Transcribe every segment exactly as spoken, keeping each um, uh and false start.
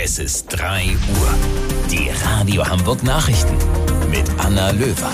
Es ist drei Uhr. Die Radio Hamburg Nachrichten mit Anna Löwer.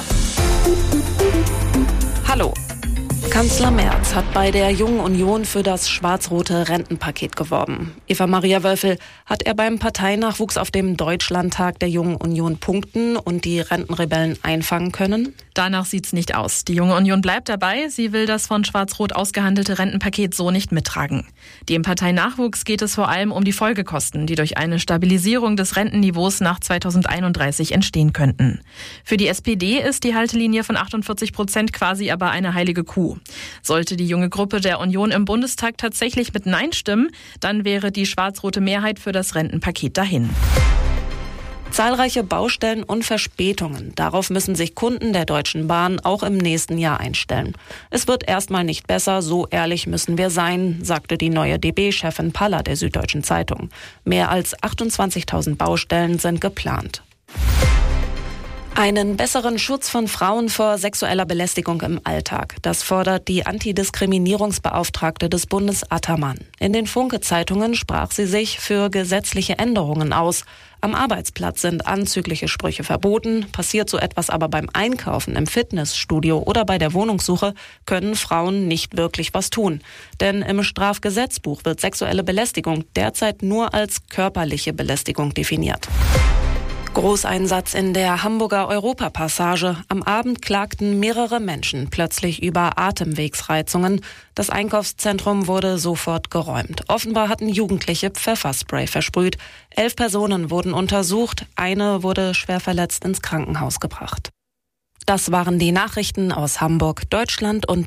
Hallo. Kanzler Merz hat bei der Jungen Union für das schwarz-rote Rentenpaket geworben. Eva-Maria Wölfel, hat er beim Parteinachwuchs auf dem Deutschlandtag der Jungen Union punkten und die Rentenrebellen einfangen können? Danach sieht's nicht aus. Die Junge Union bleibt dabei. Sie will das von Schwarz-Rot ausgehandelte Rentenpaket so nicht mittragen. Dem Parteinachwuchs geht es vor allem um die Folgekosten, die durch eine Stabilisierung des Rentenniveaus nach zweitausendeinunddreißig entstehen könnten. Für die S P D ist die Haltelinie von achtundvierzig Prozent quasi aber eine heilige Kuh. Sollte die junge Gruppe der Union im Bundestag tatsächlich mit Nein stimmen, dann wäre die schwarz-rote Mehrheit für das Rentenpaket dahin. Zahlreiche Baustellen und Verspätungen. Darauf müssen sich Kunden der Deutschen Bahn auch im nächsten Jahr einstellen. Es wird erstmal nicht besser, so ehrlich müssen wir sein, sagte die neue D B-Chefin Paller der Süddeutschen Zeitung. Mehr als achtundzwanzigtausend Baustellen sind geplant. Einen besseren Schutz von Frauen vor sexueller Belästigung im Alltag. Das fordert die Antidiskriminierungsbeauftragte des Bundes Attermann. In den Funke-Zeitungen sprach sie sich für gesetzliche Änderungen aus. Am Arbeitsplatz sind anzügliche Sprüche verboten. Passiert so etwas aber beim Einkaufen, im Fitnessstudio oder bei der Wohnungssuche, können Frauen nicht wirklich was tun. Denn im Strafgesetzbuch wird sexuelle Belästigung derzeit nur als körperliche Belästigung definiert. Großeinsatz in der Hamburger Europapassage. Am Abend klagten mehrere Menschen plötzlich über Atemwegsreizungen. Das Einkaufszentrum wurde sofort geräumt. Offenbar hatten Jugendliche Pfefferspray versprüht. Elf Personen wurden untersucht. Eine wurde schwer verletzt ins Krankenhaus gebracht. Das waren die Nachrichten aus Hamburg, Deutschland und